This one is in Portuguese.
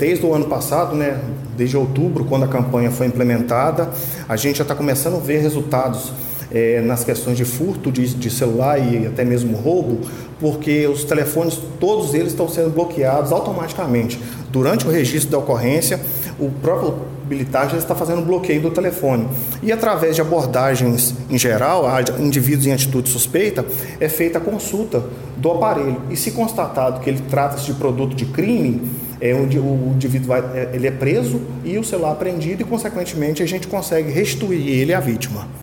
desde o ano passado, né, desde outubro, quando a campanha foi implementada, a gente já está começando a ver resultados nas questões de furto de celular e até mesmo roubo, porque os telefones, todos eles estão sendo bloqueados automaticamente. Durante o registro da ocorrência, o próprio habilitar já está fazendo bloqueio do telefone. E através de abordagens em geral, a indivíduos em atitude suspeita, é feita a consulta do aparelho. E se constatado que ele trata-se de produto de crime, o indivíduo ele é preso e o celular apreendido e, consequentemente, a gente consegue restituir ele à vítima.